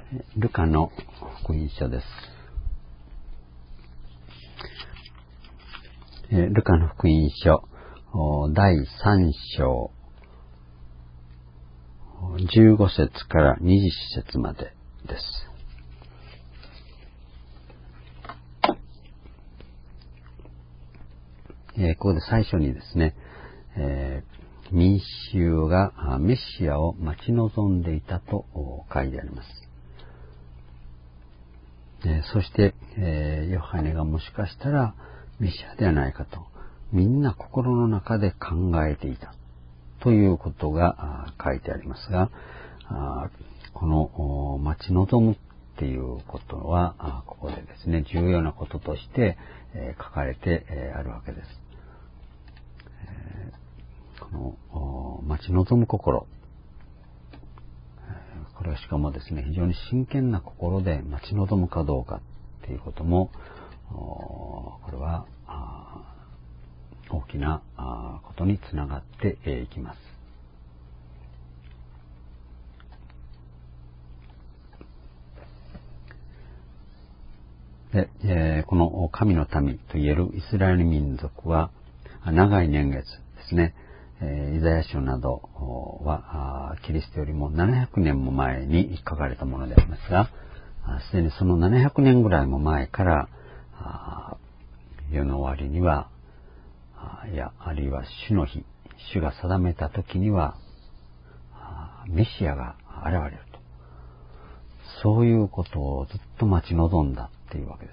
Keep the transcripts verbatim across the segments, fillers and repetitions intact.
ルカの福音書です。ルカの福音書だいさん章じゅうご節からにじゅっ節までです。ここで最初にですね、えー、民衆がメシアを待ち望んでいたと書いてあります。えー、そして、えー、ヨハネがもしかしたらメシアではないかとみんな心の中で考えていたということが書いてありますが、この待ち望むっていうことはここでですね、重要なこととして書かれてあるわけです。この待ち望む心、これはしかもですね、非常に真剣な心で待ち望むかどうかっていうことも、これは大きなことにつながっていきます。で、えー、この神の民といえるイスラエル民族は長い年月ですね、えー、イザヤ書などはキリストよりもななひゃくねんも前に書かれたものでありますが、すでにそのななひゃくねんぐらいも前から世の終わりには、いやあるいは主の日、主が定めた時にはメシアが現れると、そういうことをずっと待ち望んだっていうわけです。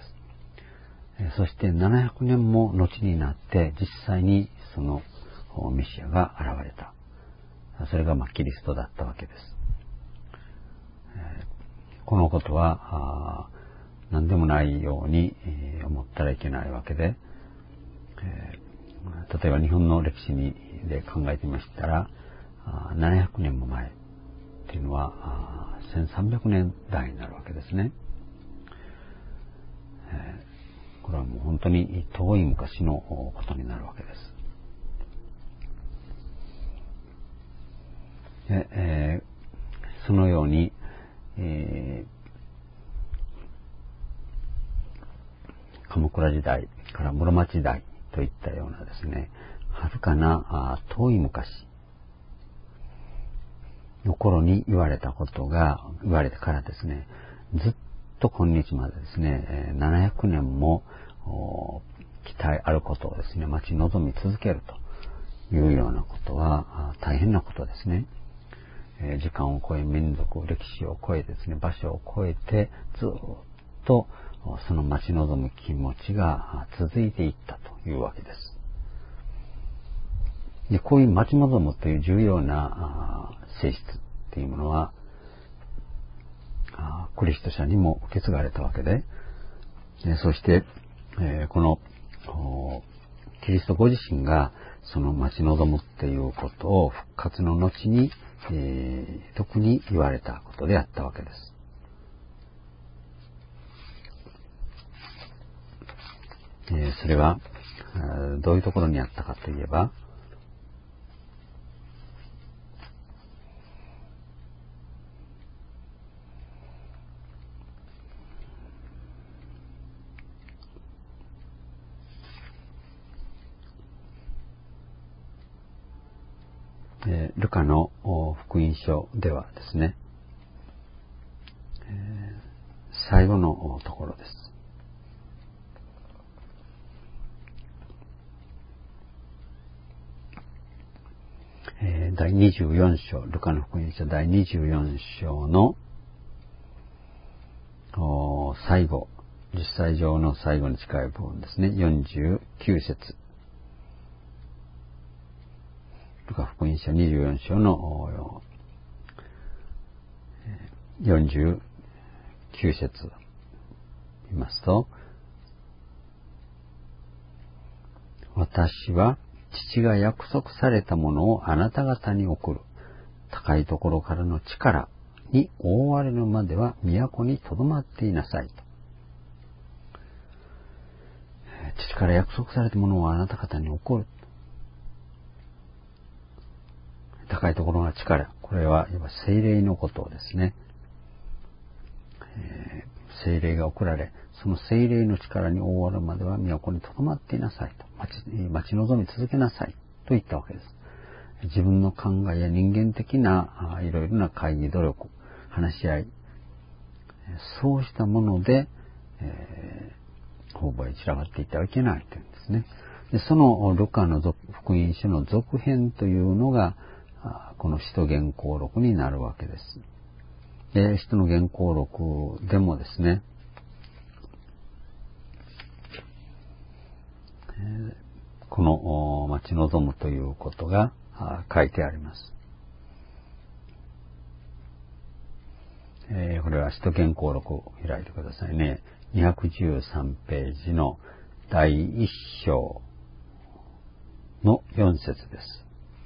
そしてななひゃくねんも後になって実際にそのメシアが現れた。それがまあキリストだったわけです。このことは何でもないように思ったらいけないわけで、例えば日本の歴史にで考えてみましたら、ななひゃくねんも前っていうのはせんさんびゃくねんだいになるわけですね。これはもう本当に遠い昔のことになるわけです。でえー、そのように、えー、鎌倉時代から室町時代といったようなですね、はるかな遠い昔の頃に言われたことが言われてからですね、ずっと今日までですね、ななひゃくねんも期待あることをですね、待ち望み続けるというようなことは大変なことですね。時間を超え、民族、歴史を超えですね、場所を超えてずっとその待ち望む気持ちが続いていったというわけです。で、こういう待ち望むという重要な性質というものはクリスト者にも受け継がれたわけで、そしてこのキリストご自身がその待ち望むっていうことを復活の後に、えー、特に言われたことであったわけです。えー、それはどういうところにあったかといえば、えー、ルカの福音書ではですね、えー、最後のところです。えー、だいにじゅうよん章、ルカの福音書だいにじゅうよん章の最後、実際上の最後に近い部分ですね、よんじゅうきゅう節。ルカ福音書にじゅうよん章のよんじゅうきゅう節を見ますと、私は父が約束されたものをあなた方に送る。高いところからの力に覆われるまでは都にとどまっていなさいと。父から約束されたものをあなた方に送る。高いところの力、これはいわば聖霊のことですね。 えー、聖霊が送られ、その聖霊の力に覆われるまでは都に留まっていなさいと、待ち、待ち望み続けなさいと言ったわけです。自分の考えや人間的ないろいろな会議努力、話し合い、そうしたもので、えー、方々へ散らばっていってはいけないというんですね。でそのルカの福音書の続編というのが、この使徒言行録になるわけです。で使徒の言行録でもですね、この待ち望むということが書いてあります。えー、これは使徒言行録を開いてくださいね。にひゃくじゅうさんページのだいいっ章のよん節です。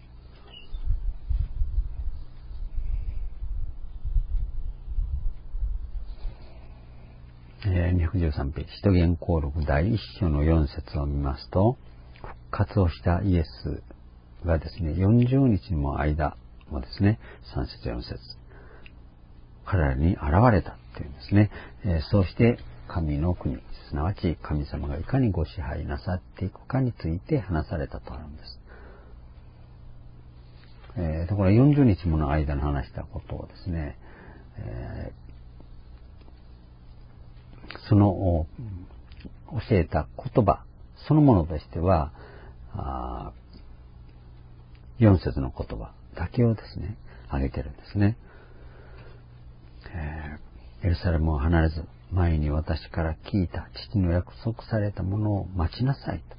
えー、にひゃくじゅうさんページ、使徒言行録だいいっ章のよん節を見ますと、復活をしたイエスがですね、よんじゅうにちの間もですね、さん節よん節、彼らに現れたっていうんですね。えー、そうして神の国、すなわち神様がいかにご支配なさっていくかについて話されたとあるんです。えー、ところがよんじゅうにちもの間に話したことをですね、えー、その教えた言葉そのものとしては、あよん節の言葉だけをですね、挙げてるんですね。えー、エルサレムを離れず、前に私から聞いた父の約束されたものを待ちなさいと。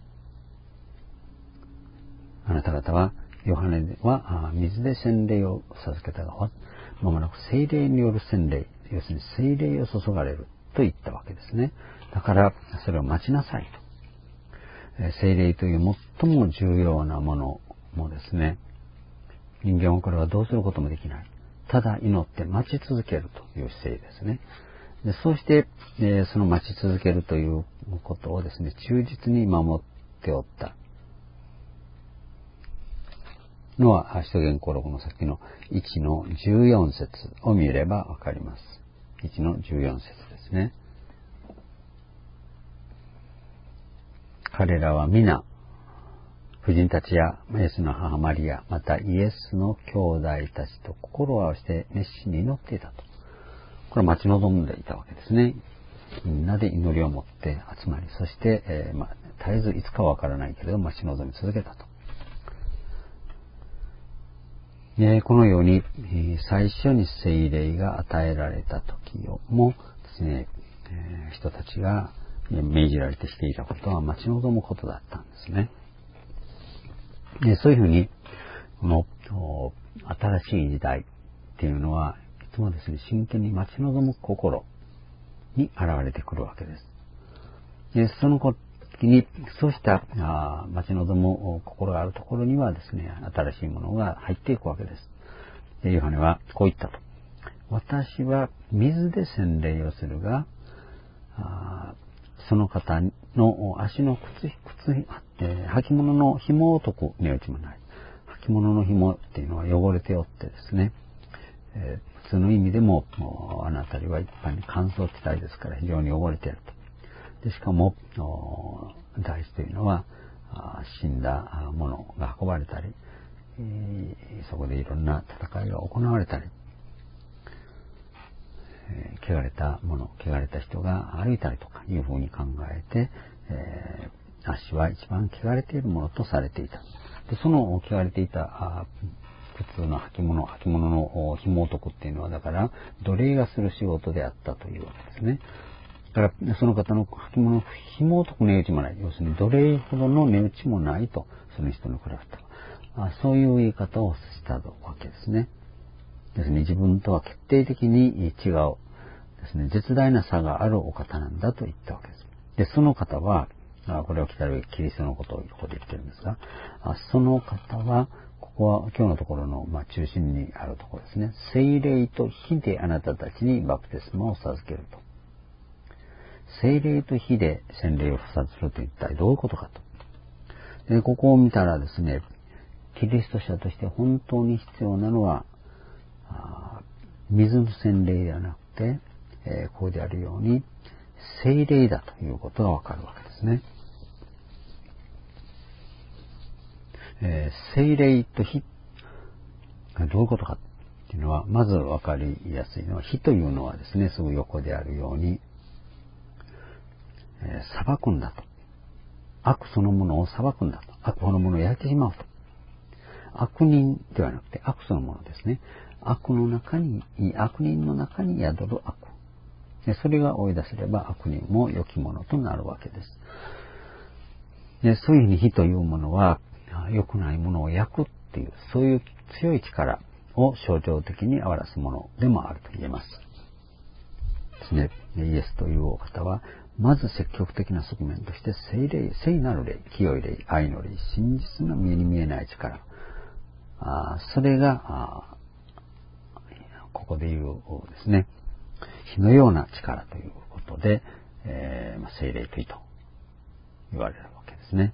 あなた方はヨハネは水で洗礼を授けたが、まもなく聖霊による洗礼、要するに聖霊を注がれると言ったわけですね。だからそれを待ちなさいと。聖霊という最も重要なものもですね、人間はこれはどうすることもできない。ただ祈って待ち続けるという姿勢ですね。でそうして、えー、その待ち続けるということをですね、忠実に守っておったのは、使徒言行録の先のいちのじゅうよん節を見ればわかります。いちのじゅうよん節ですね。彼らは皆、婦人たちやイエスの母マリア、またイエスの兄弟たちと心を合わせて熱心に祈っていたと。これは待ち望んでいたわけですね。みんなで祈りを持って集まり、そして、えーまあ、絶えずいつかはわからないけれど待ち望み続けたと。えー、このように、えー、最初に聖霊が与えられた時もですね、えー、人たちが命じられてしていたことは待ち望むことだったんですね。でそういうふうに、この新しい時代っていうのはいつもですね、真剣に待ち望む心に現れてくるわけです。でその時に、そうしたあ待ち望む心があるところにはですね、新しいものが入っていくわけです。でヨハネはこう言ったと。私は水で洗礼をするが、あその方の足の靴、靴、えー、履物の紐を解く値打ちもない。履物の紐っていうのは汚れておってですね、えー、普通の意味でも、もうあの辺りは一般に乾燥地帯ですから非常に汚れていると。でしかも、大地というのは死んだものが運ばれたり、えー、そこでいろんな戦いが行われたり、汚れたもの、汚れた人が歩いたりとかいうふうに考えて、えー、足は一番汚れているものとされていた。でその汚れていた普通の履物、履物の紐を解くっていうのは、だから奴隷がする仕事であったというわけですね。だからその方の履物の紐を解く値打ちもない。要するに奴隷ほどの値打ちもないと、その人の比べたら。そういう言い方をしたわけですね。ですね、自分とは決定的に違うですね、絶大な差があるお方なんだと言ったわけです。で、その方は、これを来たるキリストのことをここで言ってるんですが、その方は、ここは今日のところの、まあ、中心にあるところですね。聖霊と火であなたたちにバプテスマを授けると。聖霊と火で洗礼を付殺すると一体どういうことかと。で、ここを見たらですね、キリスト者として本当に必要なのは、水の洗礼ではなくて、 えー、こうであるように聖霊だということがわかるわけですね。えー、聖霊と火がどういうことかっていうのは、まずわかりやすいのは、火というのはですね、すぐ横であるように、えー、裁くんだと。悪そのものを裁くんだと。悪そのものを焼いてしまうと。悪人ではなくて悪そのものですね。悪の中に、悪人の中に宿る悪。でそれが追い出せれば悪人も良きものとなるわけです。でそういうふうに火というものは、良くないものを焼くっていう、そういう強い力を象徴的に表すものでもあると言えます。ですね。イエスというお方は、まず積極的な側面として、聖霊、聖なる霊、清い霊、愛の霊、真実の目に見えない力。あそれがあ、ここで言うですね、火のような力ということで、えーまあ、聖霊といと言われるわけですね。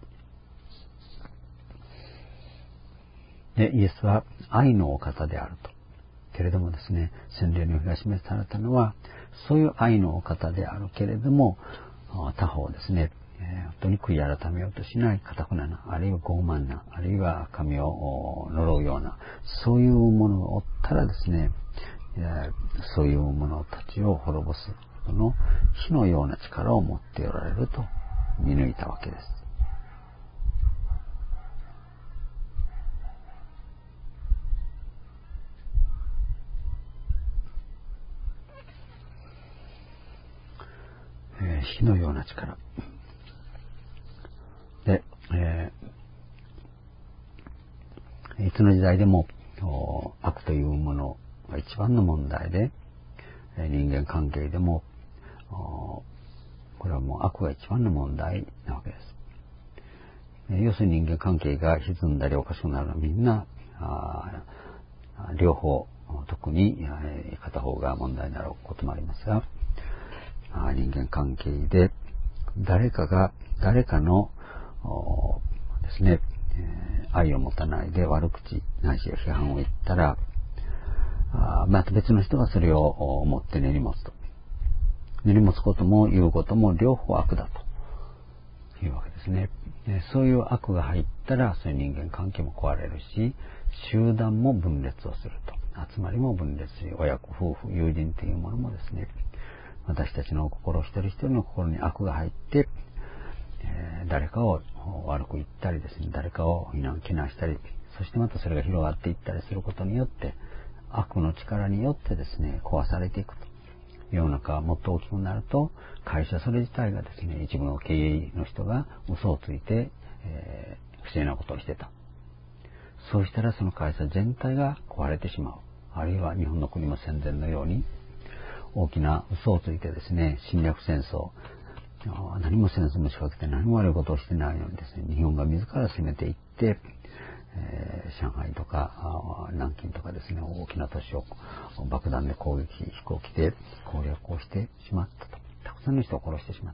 で、イエスは愛のお方であると。けれどもですね、洗礼の日が示されたのは、そういう愛のお方であるけれども、他方ですね、えー、本当に悔い改めようとしない堅くなな、あるいは傲慢な、あるいは神を呪うような、そういうものを追ったらですね、えー、そういうものたちを滅ぼすこの火のような力を持っておられると見抜いたわけです。えー、火のような力。で、えー、いつの時代でも悪というものが一番の問題で、人間関係でもこれはもう悪が一番の問題なわけです。要するに人間関係が歪んだりおかしくなるのはみんな両方、特に片方が問題になることもありますが、人間関係で誰かが誰かのですね、愛を持たないで悪口ないし批判を言ったら、また別の人がそれを思って根に持つと。根に持つことも言うことも両方悪だというわけですね。そういう悪が入ったら、そういう人間関係も壊れるし、集団も分裂をすると。集まりも分裂し、親子、夫婦、友人というものもですね、私たちの心、一人一人の心に悪が入って、えー、誰かを悪く言ったりですね、誰かを非難、非難したり、そしてまたそれが広がっていったりすることによって、悪の力によってですね、壊されていくと。世の中がもっと大きくなると、会社それ自体がですね、一部の経営の人が嘘をついて、えー、不正なことをしてた。そうしたらその会社全体が壊れてしまう。あるいは日本の国も戦前のように、大きな嘘をついてですね、侵略戦争、何も戦争も仕掛けて何も悪いことをしてないのにですね、日本が自ら攻めていって、えー、上海とか南京とかですね、大きな都市を爆弾で攻撃、飛行機で攻略をしてしまったと。たくさんの人を殺してしまった。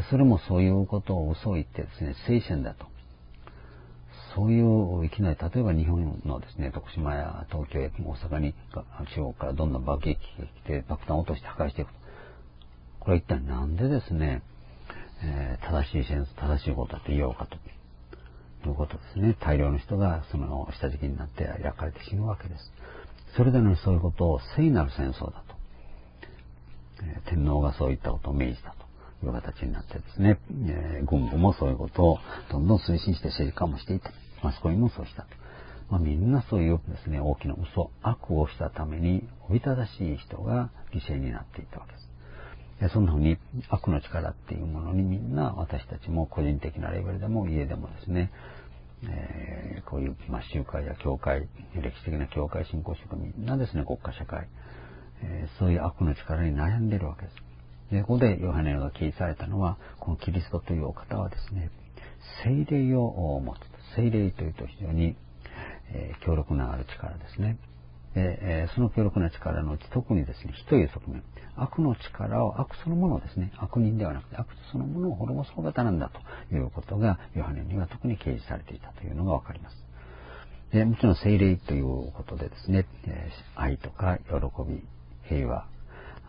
それもそういうことを嘘を言ってですね、聖戦だと。そういういきなり、例えば日本のですね、徳島や東京や大阪に中国からどんどん爆撃機が来て爆弾を落として破壊していくと。これは一体なんでですね、えー、正しい戦争、正しいことだと言おうかと。ということですね。大量の人がその下敷きになって焼かれて死ぬわけです。それなのにそういうことを聖なる戦争だと。えー、天皇がそういったことを命じたという形になってですね、えー、軍部もそういうことをどんどん推進して政治家もしていた。マスコミもそうしたと。まあ、みんなそういうですね、大きな嘘、悪をしたためにおびただしい人が犠牲になっていたわけです。そんなふうに悪の力っていうものにみんな私たちも個人的なレベルでも家でもですね、えー、こういう、まあ、集会や教会、歴史的な教会信仰主義みんなですね、国家社会、えー、そういう悪の力に悩んでいるわけです。で、ここでヨハネが記されたのは、このキリストというお方はですね、聖霊を持つ。聖霊というと非常に、えー、強力なある力ですね。で、えー、その強力な力のうち特にですね、火という側面、悪の力を、悪そのものをですね、悪人ではなくて悪そのものを滅ぼすお方なんだということがヨハネには特に掲示されていたというのがわかります。で、もちろん聖霊ということでですね、えー、愛とか喜び、平和、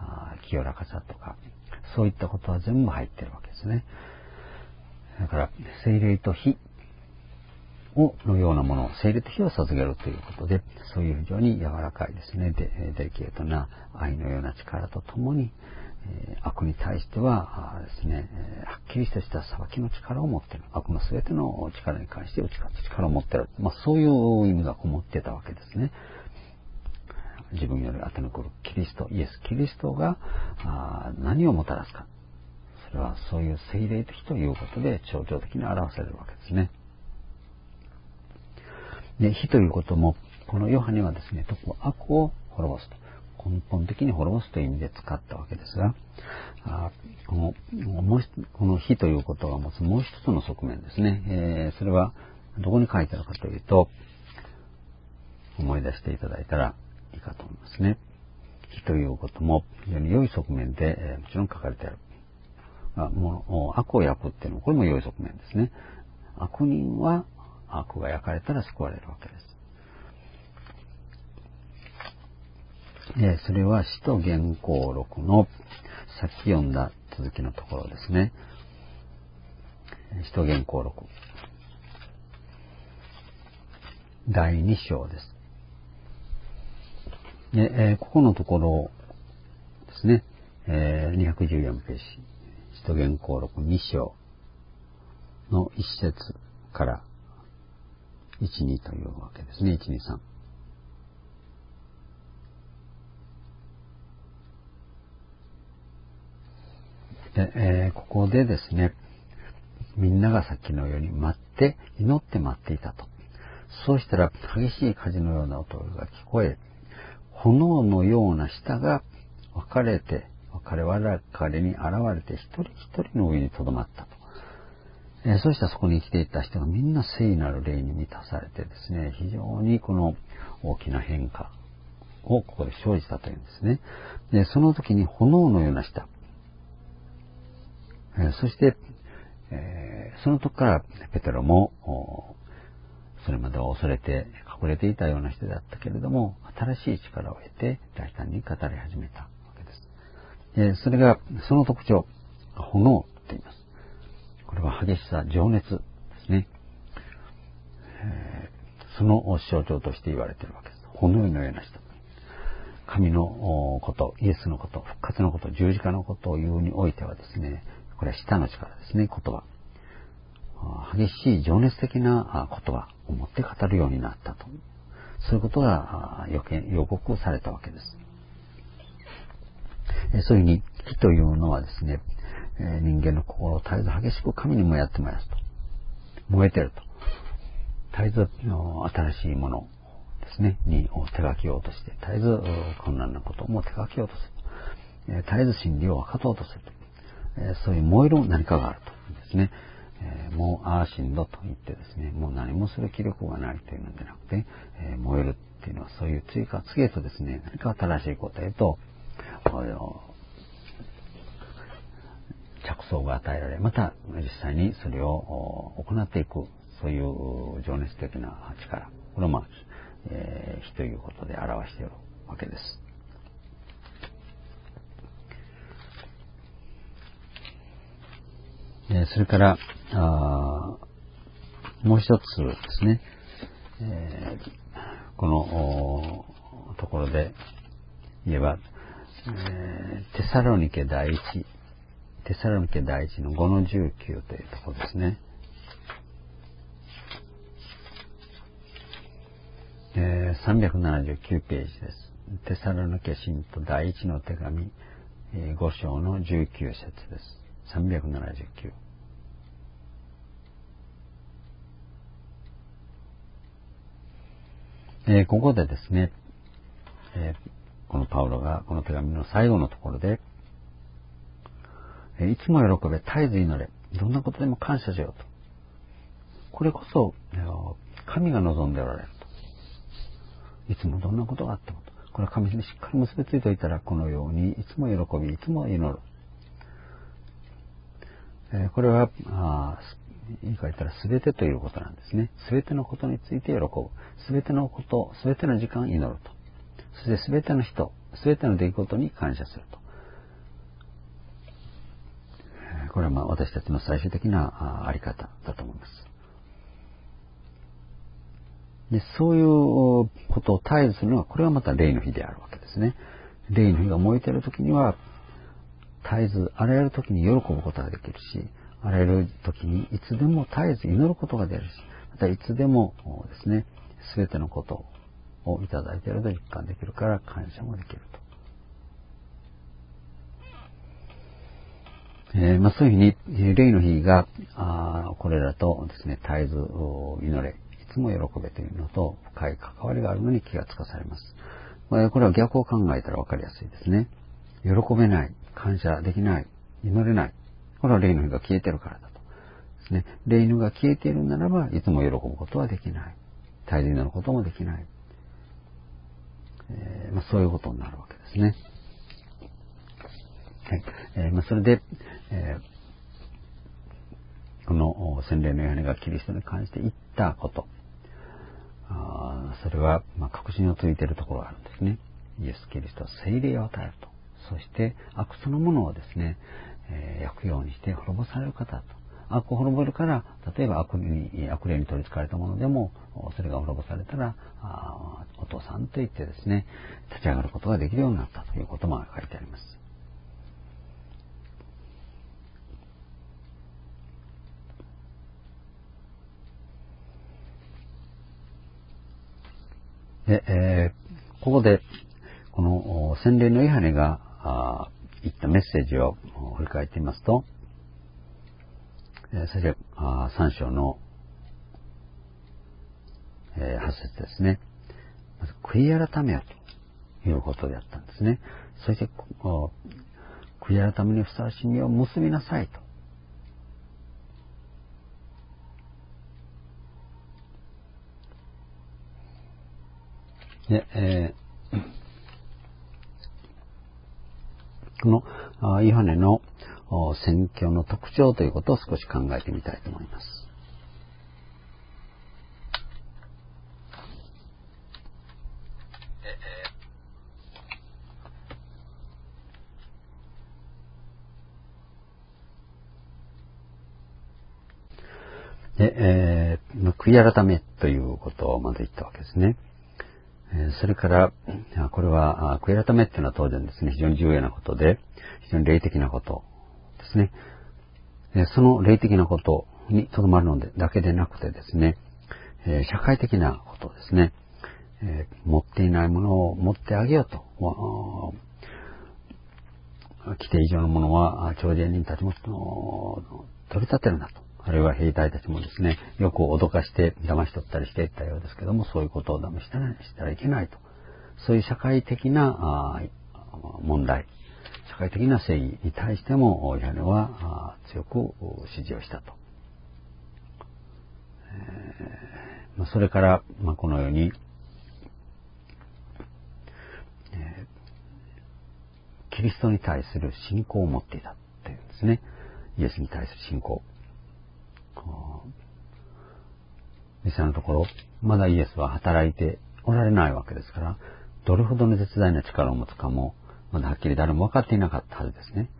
清らかさとか、そういったことは全部入っているわけですね。だから、聖霊と火をのようなものを、聖霊と火を授けるということで、そういう非常に柔らかいですね、デ, デリケートな愛のような力とともに、えー、悪に対してはですね、えー、はっきりとした裁きの力を持っている。悪のすべての力に関して打ち勝つ力を持っている。まあ、そういう意味がこもっていたわけですね。自分より後に来るキリスト、イエス・キリストが何をもたらすか。それはそういう聖霊的ということで象徴的に表されるわけですね。で、火ということも、このヨハネはですね、悪を滅ぼすと。根本的に滅ぼすという意味で使ったわけですが、あこのもうこの火ということが持つもう一つの側面ですね、えー、それはどこに書いてあるかというと、思い出していただいたらいいかと思いますね。火ということも非常に良い側面で、えー、もちろん書かれてある。あもう悪を焼くっていうのはこれも良い側面ですね。悪人は悪が焼かれたら救われるわけです。でそれは使徒言行録のさっき読んだ続きのところですね。使徒言行録だいに章です。で、えー、ここのところですね、えー、にひゃくじゅうよんページ、使徒言行録に章のいち節からいち、にというわけですね。いち、に、さん。でえー、ここでですね、みんながさっきのように待って、祈って待っていたと。そうしたら激しい火事のような音が聞こえ、炎のような舌が分かれて、分かれ分かれに現れて一人一人の上にとどまったと。えー、そうしたらそこに生きていた人がみんな聖なる霊に満たされてですね、非常にこの大きな変化をここで生じたというんですね。でその時に炎のような舌、えー、そして、えー、その時からペテロもそれまでは恐れて隠れていたような人だったけれども、新しい力を得て大胆に語り始めたわけです。えー、それがその特徴、炎と言います。これは激しさ、情熱ですね。えー、その象徴として言われているわけです。炎のような人。神のこと、イエスのこと、復活のこと、十字架のことを言うにおいてはですね、これは舌の力ですね、言葉。激しい情熱的な言葉を持って語るようになったと。そういうことが予告されたわけです。そういうふうに火というのはですね、人間の心を絶えず激しく神に燃やって燃やすと。燃えてると。絶えず新しいものですね、に手がけようとして、絶えず困難なことも手がけようとする。絶えず真理を分かとうとすると。そういう燃える何かがあるとですね。もうああしんどと言ってですね、もう何もする気力がないというのではなくて、燃えるっていうのはそういう追加、次へとですね、何か新しいことへと、着想が与えられ、また実際にそれを行っていく、そういう情熱的な力、これをまあ、えー、火ということで表しているわけです。それからあもう一つですね、えー、このところで言えば、えー、テサロニケ第一テサロニケ第一のごのじゅうきゅうというところですね。えー、さんびゃくななじゅうきゅうページです。テサロニケ信徒第一の手紙、えー、ご章のじゅうきゅう節です。さんびゃくななじゅうきゅう。えー、ここでですね、えー、このパウロがこの手紙の最後のところで、えー、いつも喜べ、絶えず祈れ、どんなことでも感謝しようと。これこそ、えー、神が望んでおられると。いつもどんなことがあってもと。これは神にしっかり結びついておいたら、このようにいつも喜び、いつも祈る。えー、これは、あ言い換えたら全てということなんですね。全てのことについて喜ぶ。全てのこと、全ての時間祈ると。そして全ての人、全ての出来事に感謝すると。 これはまあ私たちの最終的なあり方だと思います。で、そういうことを絶えずするのは、これはまた霊の火であるわけですね。霊の火が燃えているときには、絶えず、あらゆるときに喜ぶことができるし、あらゆるときにいつでも絶えず祈ることができるし、またいつでもですね、すべてのことをいただいていると実感できるから感謝もできると。えー、まあそういうふうに、霊の火が、あこれらとですね、絶えず祈れ、いつも喜べというのと深い関わりがあるのに気がつかされます。これは逆を考えたら分かりやすいですね。喜べない、感謝できない、祈れない。これは霊の火が消えているからだと。ですね。霊の火が消えているならば、いつも喜ぶことはできない。絶えず祈ることもできない。えーまあ、そういうことになるわけですね。はい。えーまあ、それで、えー、この洗礼のヨハネがキリストに関して言ったこと。あそれは、まあ、確信をついているところがあるんですね。イエス・キリストは聖霊を与えると。そして悪そのものをですね、えー、焼くようにして滅ぼされる方と。悪を滅ぼるから、例えば悪に、悪霊に取り憑かれたものでも、それが滅ぼされたら、あお父さんと言ってですね、立ち上がることができるようになったということも書いてあります。で、えー、ここで、この洗礼のヨハネが言ったメッセージを振り返ってみますと、最初はさん章のはち節ですね。まず悔い改めよということであったんですね。そして悔い改めにふさわしい実を結びなさいと。で、えーこのヨハネの宣教の特徴ということを少し考えてみたいと思います。で、えー、悔い改めということをまず言ったわけですね。それから、これは、悔い改めっていうのは当然ですね、非常に重要なことで、非常に霊的なことですね。その霊的なことにとどまるのだけでなくてですね、社会的なことですね。持っていないものを持ってあげようと。規定以上のものは、徴税人たちも取り立てるなと。あるいは兵隊たちもですね、よく脅かして騙し取ったりしていったようですけども、そういうことを騙したらしたらいけないと。そういう社会的な問題、社会的な正義に対しても、ヨハネは強く支持をしたと。えー、それから、まあ、このように、えー、キリストに対する信仰を持っていたというんですね。イエスに対する信仰。実際のところ、まだイエスは働いておられないわけですから、どれほどの絶大な力を持つかも、まだはっきり誰も分かっていなかったはずですね。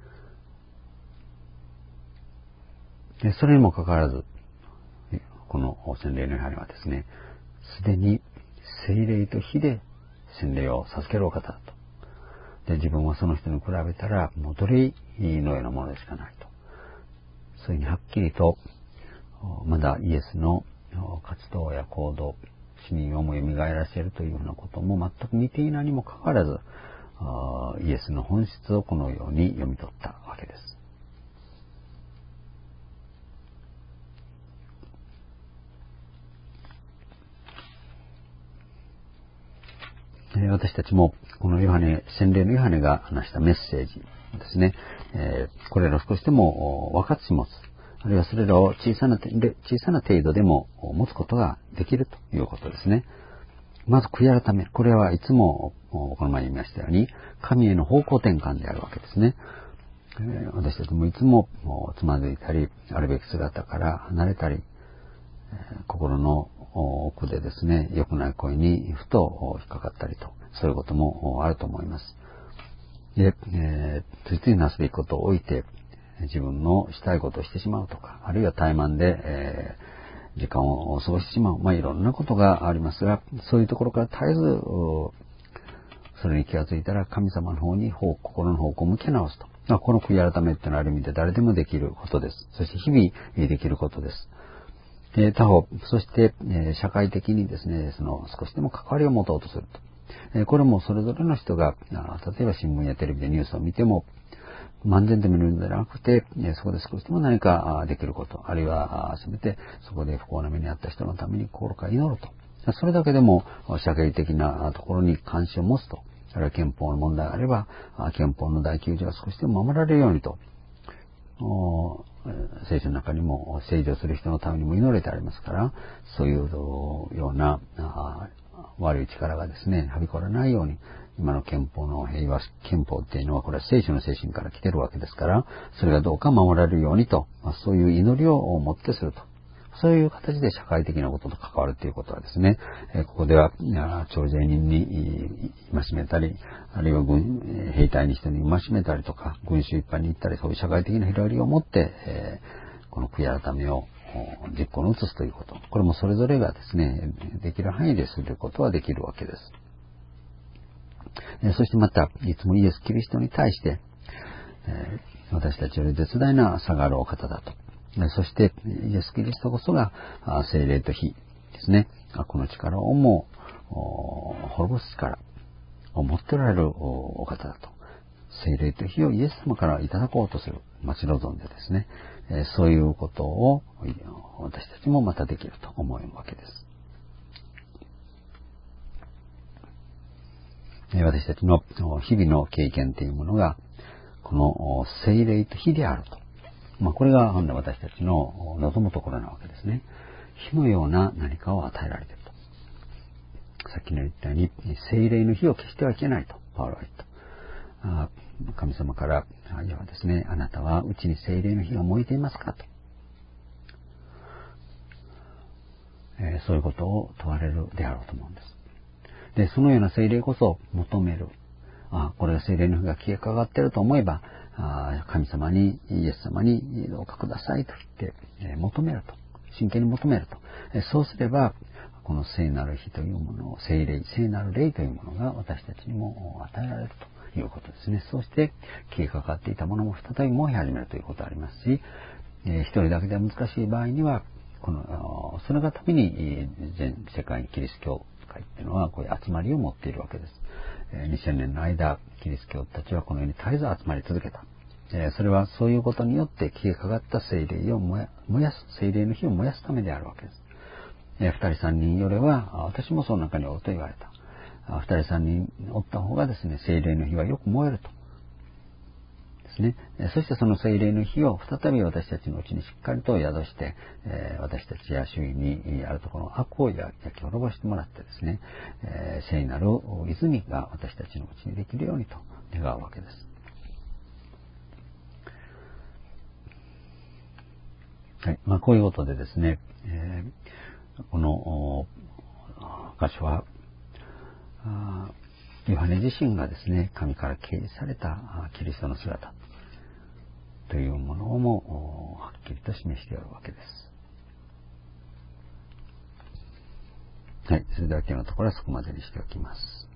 でそれにもかかわらず、この洗礼のヨハネはですね、すでに聖霊と火で洗礼を授けるお方だと。で、自分はその人に比べたら、もう奴隷のようなものでしかないと。そういうふうにはっきりと、まだイエスの活動や行動、死人をも蘇らせるというようなことも全く似ていないにもかかわらず、イエスの本質をこのように読み取ったわけです。私たちもこのヨハネ、洗礼のヨハネが話したメッセージですね、えー、これらを少しでも分かち持つ、あるいはそれらを小さな、小さな程度でも持つことができるということですね。まず悔い改め。これはいつもこの前に言いましたように、神への方向転換であるわけですね。えー、私たちもいつもつまずいたり、あるべき姿から離れたり、えー、心の奥でですね、良くない声にふと引っかかったりと、そういうこともあると思います。で、えー、ついついなすべきことを置いて、 自分のしたいことをしてしまうとか、あるいは怠慢で、えー、時間を過ごしてしまう。まあ、いろんなことがありますが、そういうところから絶えず、それに気がついたら神様の方に心の方向を向け直すと。まあ、この悔い改めっていうのはある意味で誰でもできることです。そして日々できることです。えー、他方、そして、えー、社会的にですね、その少しでも関わりを持とうとすると。えー、これもそれぞれの人が、例えば新聞やテレビでニュースを見ても、漫然と見るのではなくて、そこで少しでも何かできること、あるいはせめてそこで不幸な目に遭った人のために心から祈ると。それだけでも社会的なところに関心を持つと。あるいは憲法の問題があれば、憲法の第きゅう条が少しでも守られるようにと。聖書の中にも正常する人のためにも祈れてありますから、そういうような悪い力がですね、はびこらないように、今の憲法の平和憲法っていうのは、これは聖書の精神から来てるわけですから、それがどうか守られるようにと、まあ、そういう祈りを持ってすると。そういう形で社会的なことと関わるということはですね、ここでは徴税人に戒めたり、あるいは軍兵隊に人に戒めたりとか、群衆一般に行ったり、そういう社会的な広がりを持って、この悔い改めを実行に移すということ。これもそれぞれがですね、できる範囲ですることはできるわけです。そしてまた、いつもイエス・キリストに対して、私たちより絶大な差があるお方だと。そして、イエス・キリストこそが聖霊と火ですね。この力をも滅ぼす力を持っておられるお方だと。聖霊と火をイエス様からいただこうとする。待ち望んでですね。そういうことを私たちもまたできると思うわけです。私たちの日々の経験というものが、この聖霊と火であると。まあ、これが本来私たちの望むところなわけですね。火のような何かを与えられていると。さっきの言ったように、聖霊の火を消してはいけないと、パウロは言った。あ神様から、いやですね、あなたはうちに聖霊の火が燃えていますかと。えー、そういうことを問われるであろうと思うんです。で、そのような聖霊こそ求める。あこれが聖霊の火が消えかかっていると思えば、あ神様に、イエス様にどうかくださいと言って、えー、求めると。真剣に求めると。えー、そうすれば、この聖なる火というものを、聖霊、聖なる霊というものが私たちにも与えられるということですね。そして、消えかかっていたものも再び燃え始めるということがありますし、えー、一人だけでは難しい場合には、この、それがために、全世界にキリスト教会っていうのは、こういう集まりを持っているわけです。にせんねんの間、キリスト教たちはこのように絶えず集まり続けた。それはそういうことによって消えかかった聖霊を燃やす、聖霊の火を燃やすためであるわけです。二人三人よれは、私もその中におると言われた。二人三人おった方がですね、聖霊の火はよく燃えると。ですね。そしてその聖霊の火を再び私たちのうちにしっかりと宿して、私たちや周囲にあるところの悪を焼き滅ぼしてもらってですね、聖なる泉が私たちのうちにできるようにと願うわけです。はい。まあ、こういうことでですね、えー、この箇所は、ヨハネ自身がですね、神から掲示されたキリストの姿というものをもはっきりと示しているわけです。はい。それでは今日のところはそこまでにしておきます。